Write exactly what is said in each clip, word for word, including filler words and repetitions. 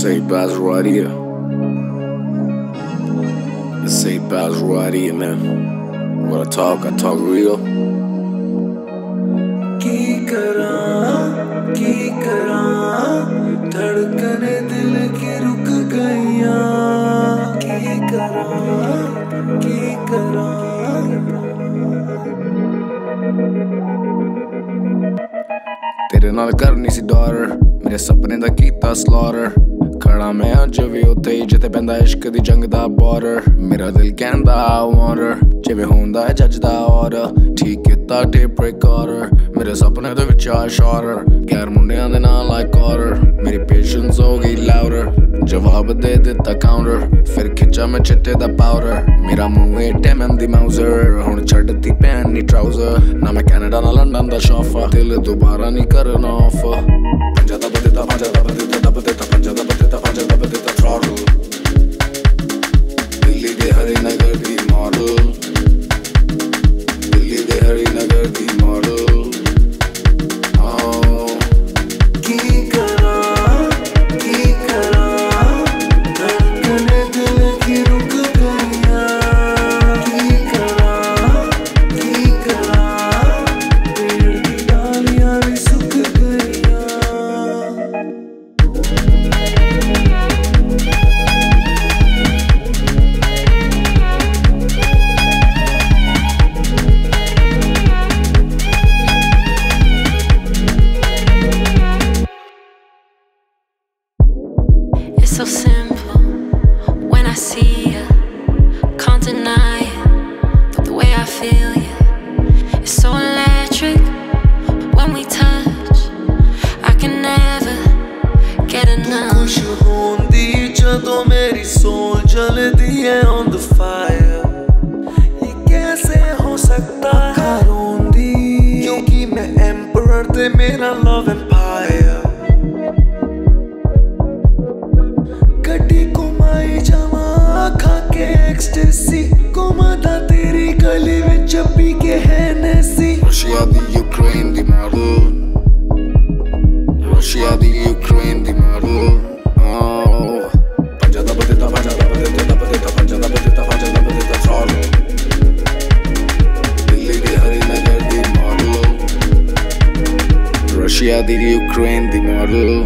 Sei Bazoaria. Sei Bazoaria, man. When I talk, I talk real. की करा की करा धड़कने दिल की रुक गईया की करा की करा तेरे नाल करनी सी डॉटर मेरे सपने दा कीता स्लॉटर खड़ा मैं अज भी उत्थे ही जिथे पैंदा इश्क दी जंग दा बॉर्डर मेरा दिल कहंदा I want her जिवें होंदा है जज दा ऑर्डर ठीक कीता टेप रिकॉर्डर मेरे सपने दे विच आ शॉर्टर गैर मुंडियां दे नाल लाइक ऑर्डर मेरी पेशेंस हो गई लाउडर जवाब दे दिता काउंटर फिर खिंचा मैं चिट्टे दा पाउडर मेरा मुंह ए टेमन दी माउजर हुण छड्डती पैन नी ट्राउजर ना मैं कैनेडा ना लंडन दा शॉफा दिल दोबारा नहीं करना ऑफ पंजा दा बदेता पंजा दा बदेता दा बदेता पंजा दा बदेता पंजा दा बदेता थ्रॉटल दिल्ली दे हरिनगर दी मॉडल दिल्ली दे हरिनगर दी model So simple when I see you, can't deny it, but the way I feel you is so electric. When we touch, I can never get enough. खुश होंदी जदों मेरी सोल जलदी है on the fire. ये कैसे हो सकता है रोंदी क्योंकि मैं emperor ते मेरा love empire. Ecstasy, घुमाता तेरी गली विच पी के Hennessy. Russia the Ukraine the model. Russia the Ukraine the model. Oh, पंजा दा बदेता पंजा दा बदेता दा बदेता पंजा दा बदेता पंजा दा बदेता थ्रॉटल दिल्ली दे हरिनगर दी model Russia the Ukraine the model.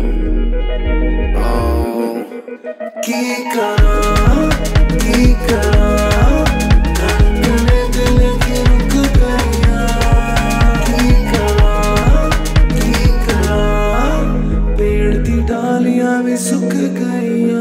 Oh, की करा की करा धड़कने दिल की रुक गईया की करा की करा पेड़ दी डालियां भी सुख गईया.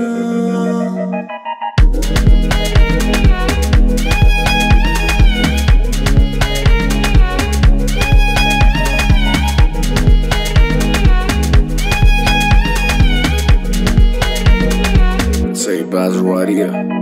Sei Bazoaria.